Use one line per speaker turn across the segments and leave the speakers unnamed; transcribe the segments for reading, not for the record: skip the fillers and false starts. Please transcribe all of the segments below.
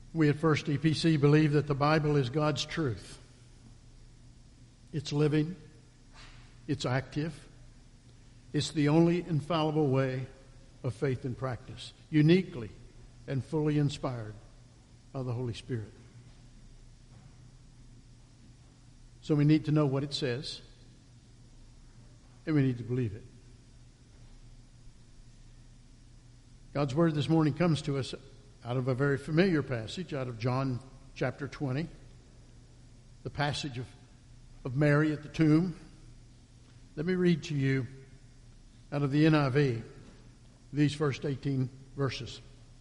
We at First EPC believe that the Bible is God's truth. It's living. It's active. It's the only infallible way of faith and practice, uniquely and fully inspired by the Holy Spirit. So we need to know what it says, and we need to believe it. God's Word this morning comes to us out of a very familiar passage, out of John chapter 20, the passage of Mary at the tomb. Let me read to you out of the NIV these first 18 verses.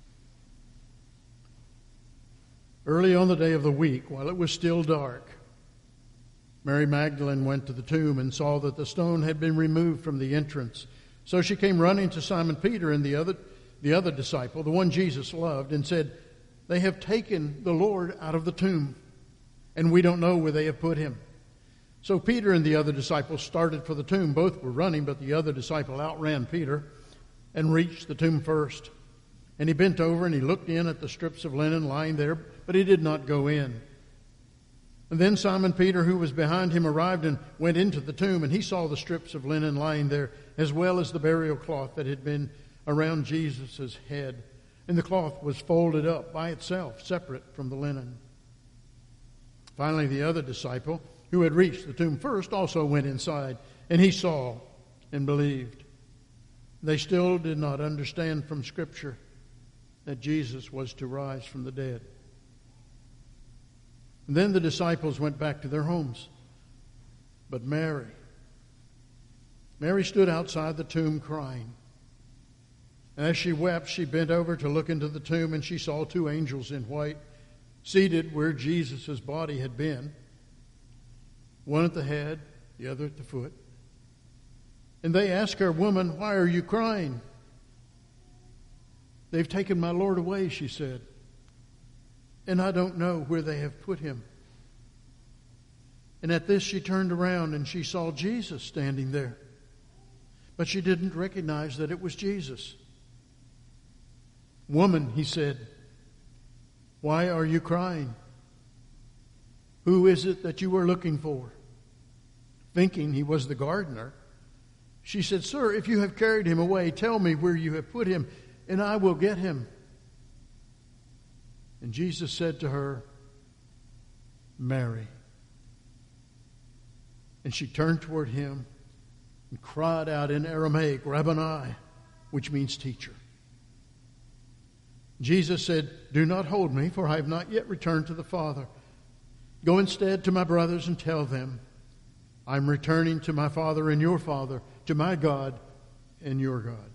Early on the day of the week, while it was still dark, Mary Magdalene went to the tomb and saw that the stone had been removed from the entrance. So she came running to Simon Peter and the other disciple, the one Jesus loved, and said, "They have taken the Lord out of the tomb, and we don't know where they have put him." So Peter and the other disciple started for the tomb. Both were running, but the other disciple outran Peter and reached the tomb first. And he bent over and he looked in at the strips of linen lying there, but he did not go in. And then Simon Peter, who was behind him, arrived and went into the tomb, and he saw the strips of linen lying there, as well as the burial cloth that had been around Jesus' head. And the cloth was folded up by itself, separate from the linen. Finally, the other disciple, who had reached the tomb first, also went inside, and he saw and believed. They still did not understand from Scripture that Jesus was to rise from the dead. And then the disciples went back to their homes. But Mary stood outside the tomb crying. And as she wept, she bent over to look into the tomb, and she saw two angels in white seated where Jesus' body had been, one at the head, the other at the foot. And they asked her, "Woman, why are you crying?" "They've taken my Lord away," she said, "and I don't know where they have put him." And at this she turned around and she saw Jesus standing there. But she didn't recognize that it was Jesus. "Woman," he said, "why are you crying? Who is it that you were looking for?" Thinking he was the gardener, she said, "Sir, if you have carried him away, tell me where you have put him, and I will get him." And Jesus said to her, "Mary." And she turned toward him and cried out in Aramaic, "Rabboni," which means teacher. Jesus said, "Do not hold me, for I have not yet returned to the Father. Go instead to my brothers and tell them, I'm returning to my Father and your Father, to my God and your God."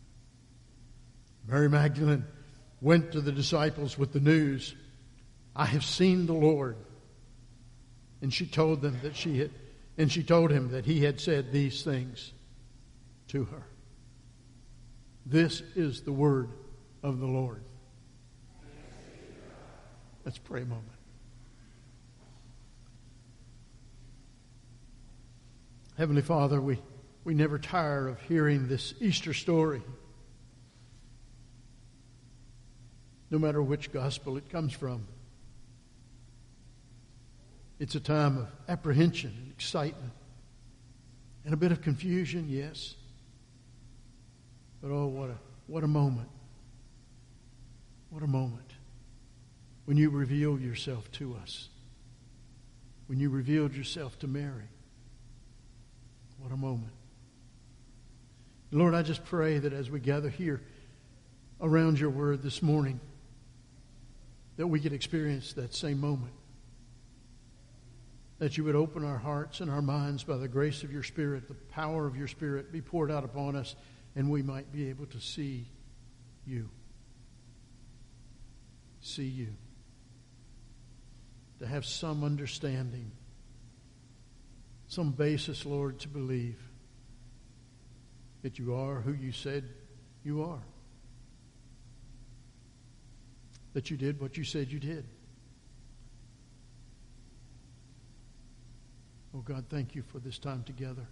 Mary Magdalene went to the disciples with the news, "I have seen the Lord." And she told him that he had said these things to her. This is the word of the Lord. Let's pray a moment. Heavenly Father, we never tire of hearing this Easter story. No matter which gospel it comes from. It's a time of apprehension and excitement and a bit of confusion, yes. But oh, what a moment. What a moment when you reveal yourself to us. When you revealed yourself to Mary. What a moment. Lord, I just pray that as we gather here around your word this morning, that we could experience that same moment. That you would open our hearts and our minds by the grace of your Spirit, the power of your Spirit be poured out upon us, and we might be able to see you. See you. To have some understanding, some basis, Lord, to believe that you are who you said you are. That you did what you said you did. Oh God, thank you for this time together.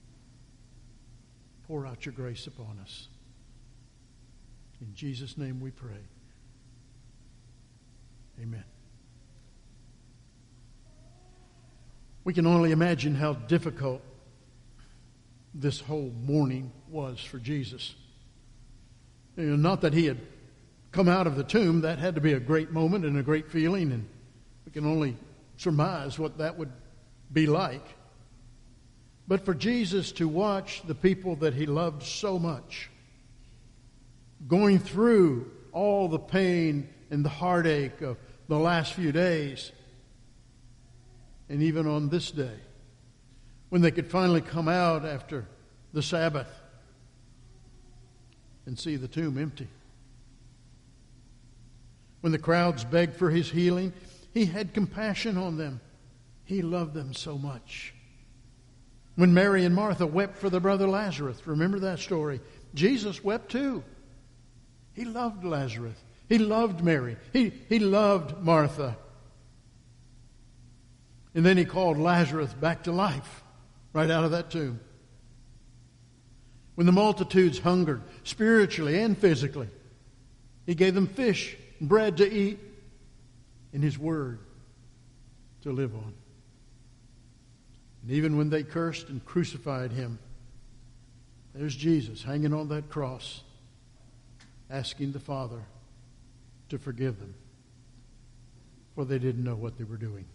Pour out your grace upon us. In Jesus' name we pray. Amen. We can only imagine how difficult this whole morning was for Jesus. Not that he had come out of the tomb. That had to be a great moment and a great feeling, and we can only surmise what that would be like. But for Jesus to watch the people that he loved so much going through all the pain and the heartache of the last few days, and even on this day, when they could finally come out after the Sabbath and see the tomb empty. When the crowds begged for his healing, he had compassion on them. He loved them so much. When Mary and Martha wept for their brother Lazarus, remember that story? Jesus wept too. He loved Lazarus. He loved Mary. He loved Martha. And then he called Lazarus back to life right out of that tomb. When the multitudes hungered, spiritually and physically, he gave them fish and bread to eat and his word to live on. And even when they cursed and crucified him, there's Jesus hanging on that cross, asking the Father to forgive them, for they didn't know what they were doing.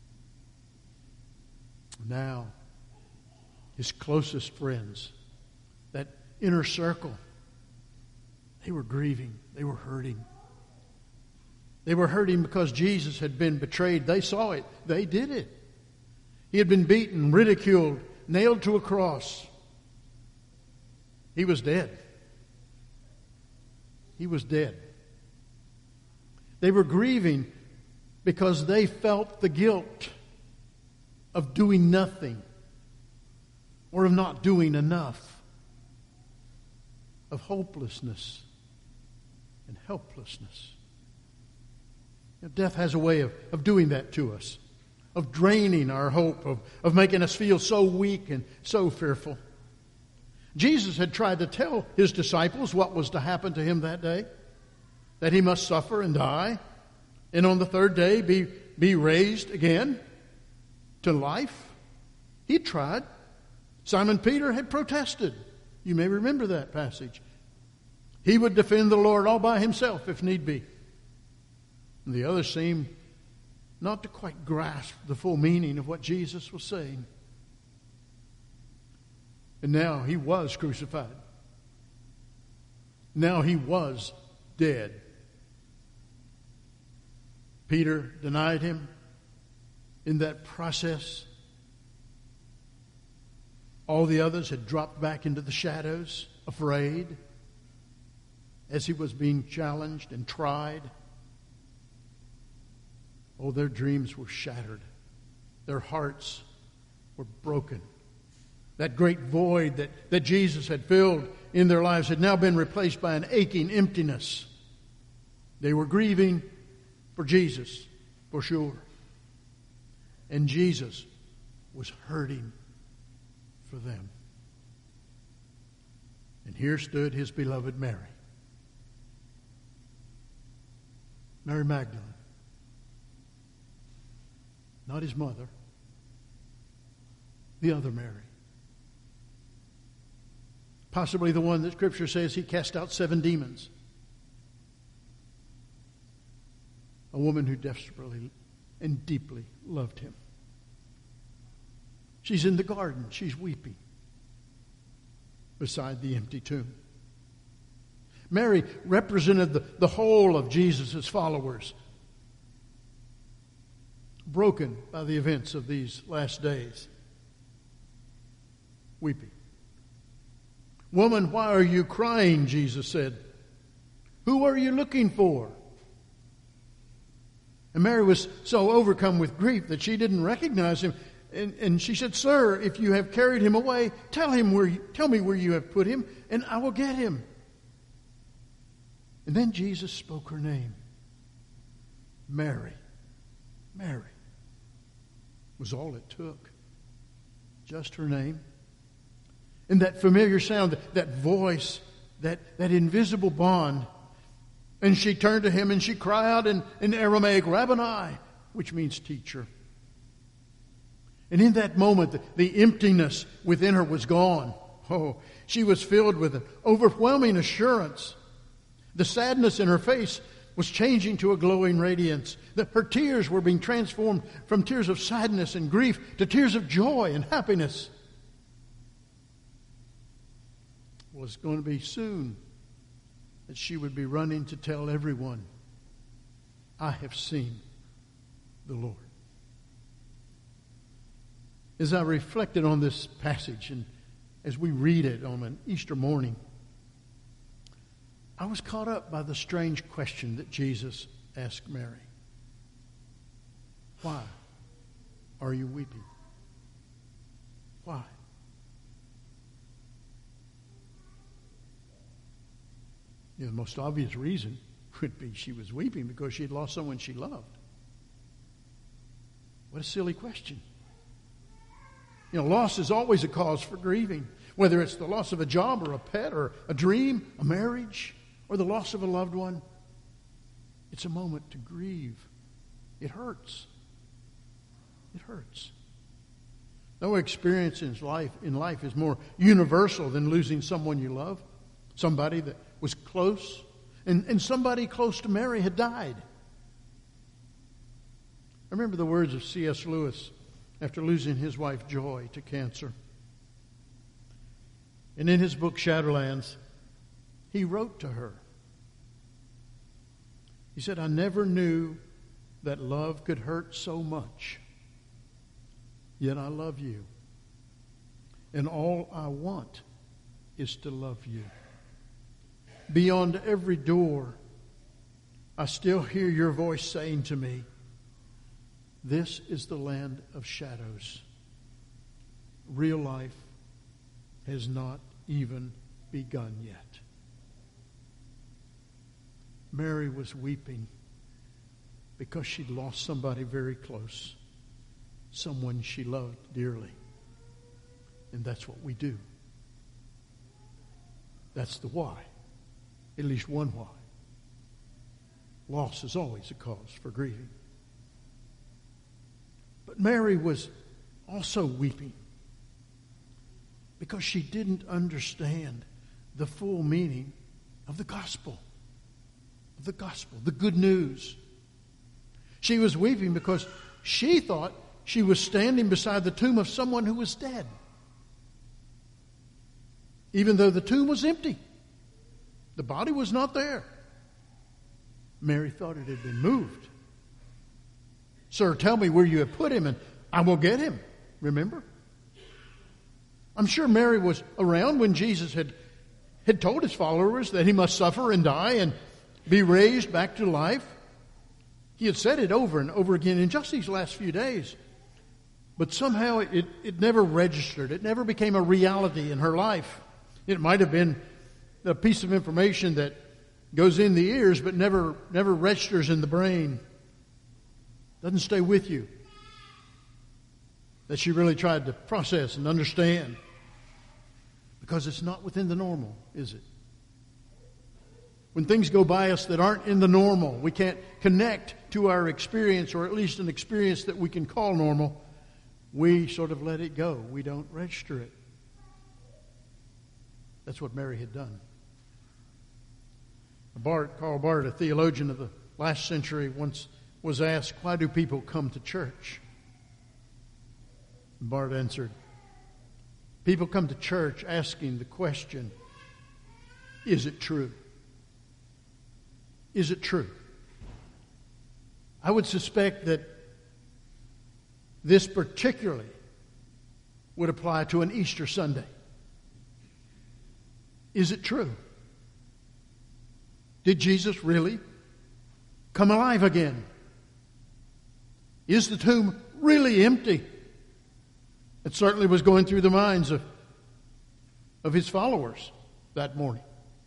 Now, his closest friends, that inner circle, they were grieving. They were hurting. They were hurting because Jesus had been betrayed. They saw it. They did it. He had been beaten, ridiculed, nailed to a cross. He was dead. He was dead. They were grieving because they felt the guilt of doing nothing or of not doing enough, of hopelessness and helplessness. Death has a way of doing that to us, of draining our hope, of making us feel so weak and so fearful. Jesus had tried to tell his disciples what was to happen to him that day, that he must suffer and die, and on the third day be raised again to life. He tried. Simon Peter had protested. You may remember that passage. He would defend the Lord all by himself if need be. And the others seemed not to quite grasp the full meaning of what Jesus was saying. And now he was crucified. Now he was dead. Peter denied him in that process. All the others had dropped back into the shadows, afraid, as he was being challenged and tried. Oh, their dreams were shattered. Their hearts were broken. That great void that Jesus had filled in their lives had now been replaced by an aching emptiness. They were grieving for Jesus, for sure. And Jesus was hurting for them. And here stood his beloved Mary. Mary Magdalene. Not his mother. The other Mary. Possibly the one that Scripture says he cast out 7 demons. A woman who desperately and deeply loved him. She's in the garden. She's weeping beside the empty tomb. Mary represented the whole of Jesus' followers, broken by the events of these last days, weeping. "Woman, why are you crying?" Jesus said. "Who are you looking for?" And Mary was so overcome with grief that she didn't recognize him. And she said, "Sir, if you have carried him away, tell me where you have put him, and I will get him." And then Jesus spoke her name. Mary. Mary was all it took. Just her name. And that familiar sound, that voice, that invisible bond. And she turned to him and she cried out in Aramaic, Rabboni, which means teacher. And in that moment, the emptiness within her was gone. Oh, she was filled with an overwhelming assurance. The sadness in her face was changing to a glowing radiance. Her tears were being transformed from tears of sadness and grief to tears of joy and happiness. Well, it's going to be soon that she would be running to tell everyone, I have seen the Lord. As I reflected on this passage and as we read it on an Easter morning, I was caught up by the strange question that Jesus asked Mary. Why are you weeping? Why? The most obvious reason would be she was weeping because she had lost someone she loved. What a silly question. Loss is always a cause for grieving, whether it's the loss of a job or a pet or a dream, a marriage, or the loss of a loved one. It's a moment to grieve. It hurts. It hurts. No experience in life is more universal than losing someone you love, somebody that was close, and somebody close to Mary had died. I remember the words of C.S. Lewis after losing his wife Joy to cancer. And in his book Shadowlands, he wrote to her. He said, I never knew that love could hurt so much, yet I love you. And all I want is to love you. Beyond every door, I still hear your voice saying to me, this is the land of shadows. Real life has not even begun yet. Mary was weeping because she'd lost somebody very close, someone she loved dearly. And that's what we do. That's the why. At least one why. Loss is always a cause for grieving. But Mary was also weeping because she didn't understand the full meaning of the gospel. The gospel, the good news. She was weeping because she thought she was standing beside the tomb of someone who was dead, even though the tomb was empty. The body was not there. Mary thought it had been moved. Sir, tell me where you have put him, and I will get him. Remember? I'm sure Mary was around when Jesus had told his followers that he must suffer and die and be raised back to life. He had said it over and over again in just these last few days. But somehow it never registered. It never became a reality in her life. It might have been a piece of information that goes in the ears but never registers in the brain. Doesn't stay with you. That she really tried to process and understand. Because it's not within the normal, is it? When things go by us that aren't in the normal, we can't connect to our experience, or at least an experience that we can call normal, we sort of let it go. We don't register it. That's what Mary had done. Karl Barth, a theologian of the last century, once was asked, why do people come to church? And Barth answered, people come to church asking the question, is it true? Is it true? I would suspect that this particularly would apply to an Easter Sunday. Is it true? Did Jesus really come alive again? Is the tomb really empty? It certainly was going through the minds of his followers that morning.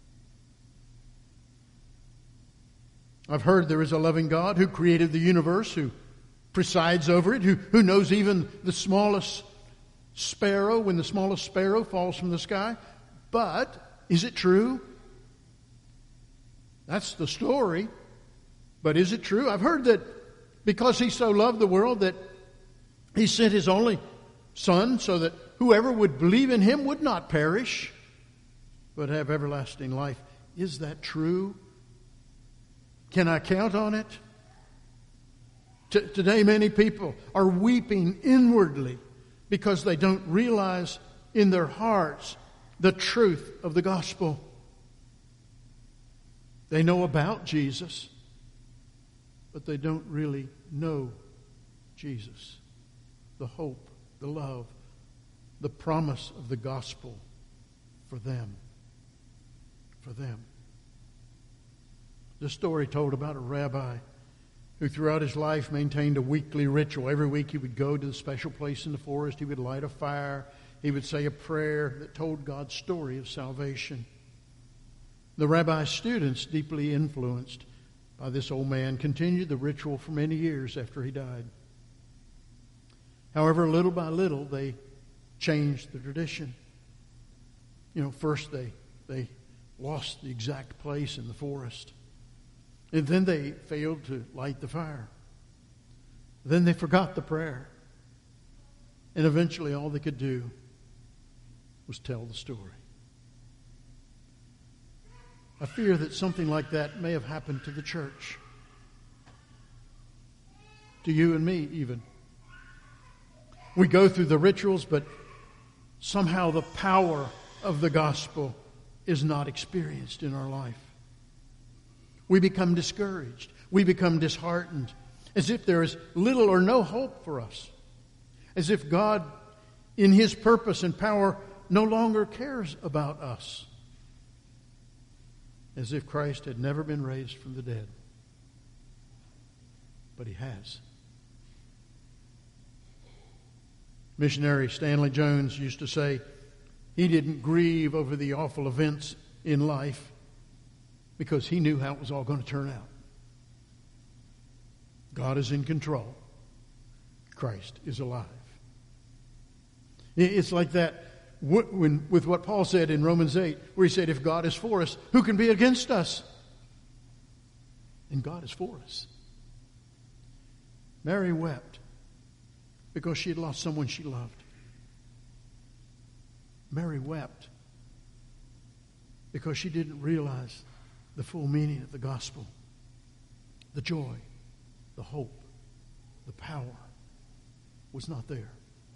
I've heard there is a loving God who created the universe, who presides over it, who knows even the smallest sparrow when the smallest sparrow falls from the sky. But is it true? That's the story. But is it true? I've heard that because He so loved the world that He sent His only Son so that whoever would believe in Him would not perish, but have everlasting life. Is that true? Can I count on it? Today many people are weeping inwardly because they don't realize in their hearts the truth of the gospel. They know about Jesus, but they don't really know Jesus, the hope, the love, the promise of the gospel for them. For them. This story told about a rabbi who throughout his life maintained a weekly ritual. Every week he would go to the special place in the forest. He would light a fire. He would say a prayer that told God's story of salvation. The rabbi's students, deeply influenced by this old man, continued the ritual for many years after he died. However, little by little, they changed the tradition. First they lost the exact place in the forest. And then they failed to light the fire. Then they forgot the prayer. And eventually all they could do was tell the story. I fear that something like that may have happened to the church. To you and me even. We go through the rituals, but somehow the power of the gospel is not experienced in our life. We become discouraged. We become disheartened, as if there is little or no hope for us. As if God, in His purpose and power, no longer cares about us. As if Christ had never been raised from the dead. But He has. Missionary Stanley Jones used to say he didn't grieve over the awful events in life because he knew how it was all going to turn out. God is in control. Christ is alive. It's like that with what Paul said in Romans 8, where he said, if God is for us, who can be against us? And God is for us. Mary wept because she had lost someone she loved. Mary wept because she didn't realize the full meaning of the gospel. The joy, the hope, the power was not there.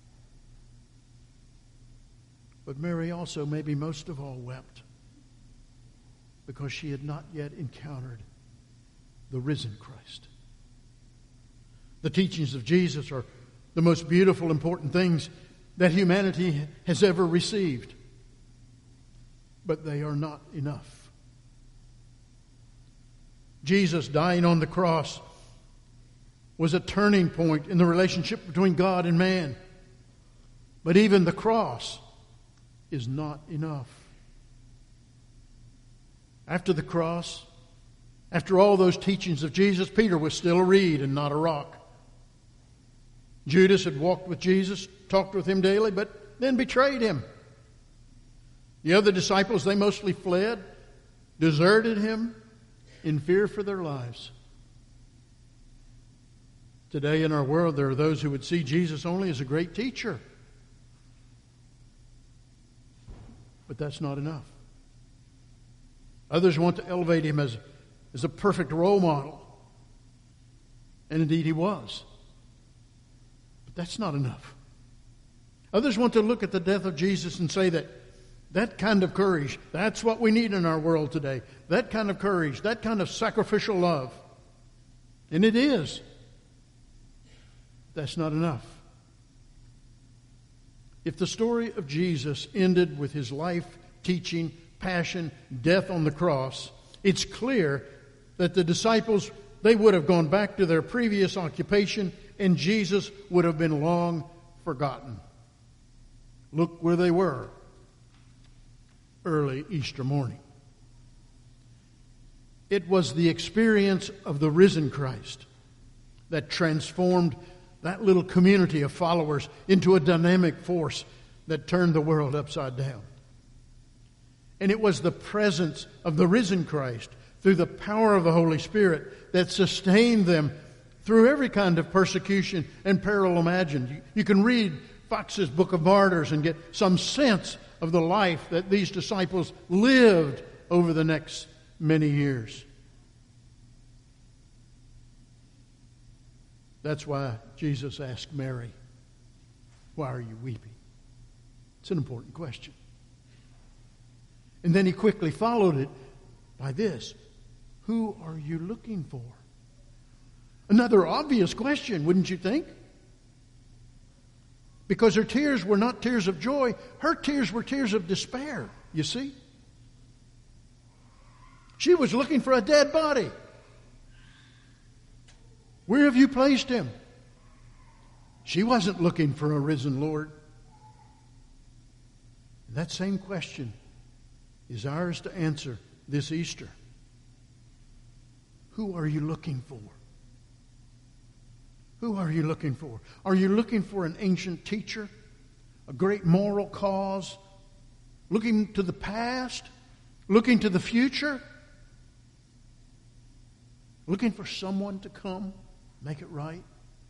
But Mary also, maybe most of all, wept because she had not yet encountered the risen Christ. The teachings of Jesus are the most beautiful, important things that humanity has ever received. But they are not enough. Jesus dying on the cross was a turning point in the relationship between God and man. But even the cross is not enough. After the cross, after all those teachings of Jesus, Peter was still a reed and not a rock. Judas had walked with Jesus, talked with Him daily, but then betrayed Him. The other disciples, they mostly fled, deserted Him in fear for their lives. Today in our world, there are those who would see Jesus only as a great teacher. But that's not enough. Others want to elevate Him as a perfect role model. And indeed He was. But that's not enough. Others want to look at the death of Jesus and say that kind of courage, that's what we need in our world today. That kind of courage, that kind of sacrificial love. And it is. That's not enough. If the story of Jesus ended with His life, teaching, passion, death on the cross, it's clear that the disciples, they would have gone back to their previous occupation and Jesus would have been long forgotten. Look where they were early Easter morning. It was the experience of the risen Christ that transformed that little community of followers into a dynamic force that turned the world upside down. And it was the presence of the risen Christ through the power of the Holy Spirit that sustained them through every kind of persecution and peril imagined. You can read Fox's Book of Martyrs and get some sense of the life that these disciples lived over the next many years. That's why Jesus asked Mary, "Why are you weeping?" It's an important question. And then he quickly followed it by this: "Who are you looking for?" Another obvious question, wouldn't you think? Because her tears were not tears of joy. Her tears were tears of despair, you see. She was looking for a dead body. Where have you placed him? She wasn't looking for a risen Lord. And that same question is ours to answer this Easter. Who are you looking for? Who are you looking for? Are you looking for an ancient teacher? A great moral cause? Looking to the past? Looking to the future? Looking for someone to come, make it right?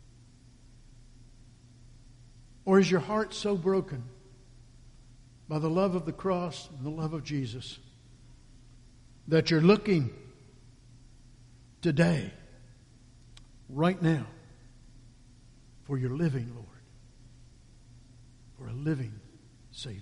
Or is your heart so broken by the love of the cross and the love of Jesus that you're looking today, right now, for your living Lord, for a living Savior?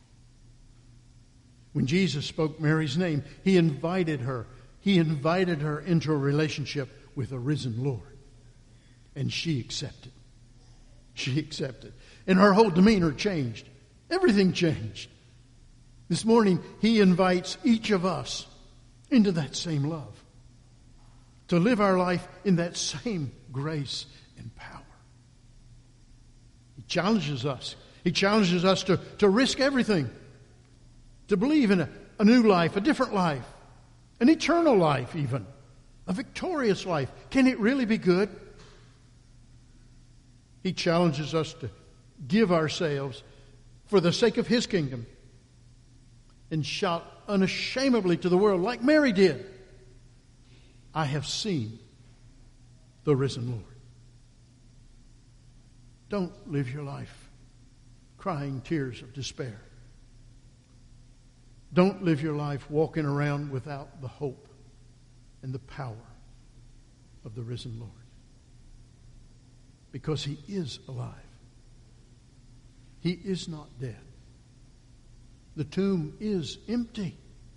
When Jesus spoke Mary's name, He invited her into a relationship with a risen Lord. And she accepted. She accepted. And her whole demeanor changed. Everything changed. This morning, He invites each of us into that same love, to live our life in that same grace and power. He challenges us. He challenges us to risk everything, to believe in a new life, a different life, an eternal life even, a victorious life. Can it really be good? He challenges us to give ourselves for the sake of His kingdom and shout unashamedly to the world like Mary did, "I have seen the risen Lord." Don't live your life crying tears of despair. Don't live your life walking around without the hope and the power of the risen Lord. Because He is alive. He is not dead. The tomb is empty.